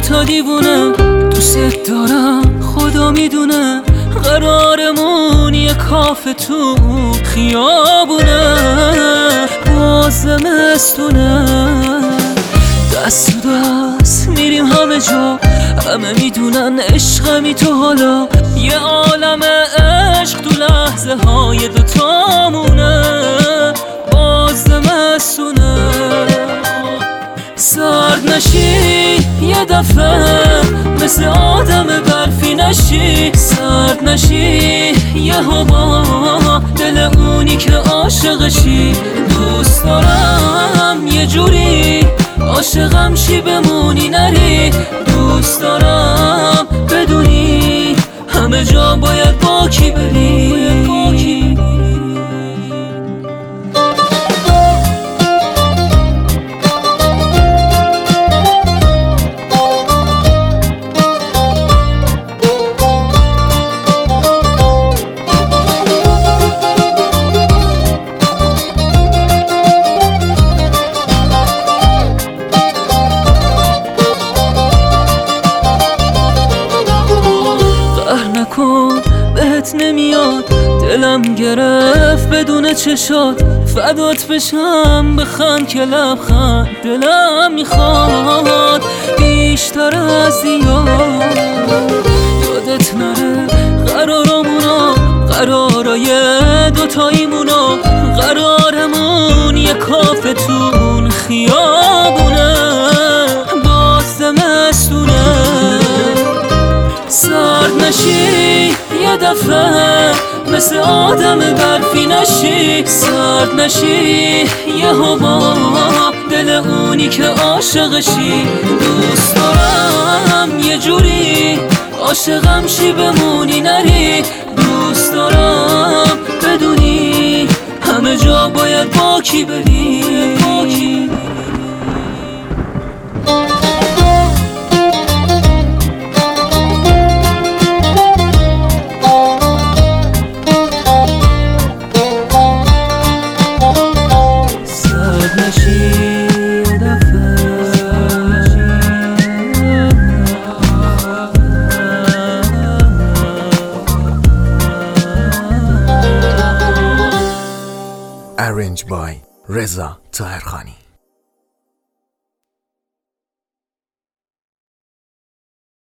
دوتا دیوونه، دوست دارم خدا میدونه، قرارمون یه کافه تو خیابونه. باز زمستونه، دست تو دست میریم همه جا، همه میدونن عشقمی تو، حالا یه عالم عشق تو لحظه های دوتامونه. باز زمستونه، سرد نشی یه دفعه، مثل آدم برفی نشی، سرد نشی یه هوا، دل اونی که عاشقشی. دوست دارم یه جوری عاشقم شی بمونی نری، دوست دارم بدونی همه جا باید با کی بری. نکن بهت نمیاد، دلم گرفت بدون چشات، فدات بشم بخند که لبخند دلم میخواد بیشتر از دیار. یادت نره قرارمونا، قرارای دوتاییمونا، قرارمون یه کافه تون خیابونه. باز زمستونه، سرد نشی یه دفعه، مثل آدم برفی نشی، سرد نشی یه هوا، دل اونی که عاشقشی. دوست دارم یه جوری عاشقم شی بمونی نری، دوست دارم بدونی همه جا باید با کی بری. Arranged by Reza Tahirkhani.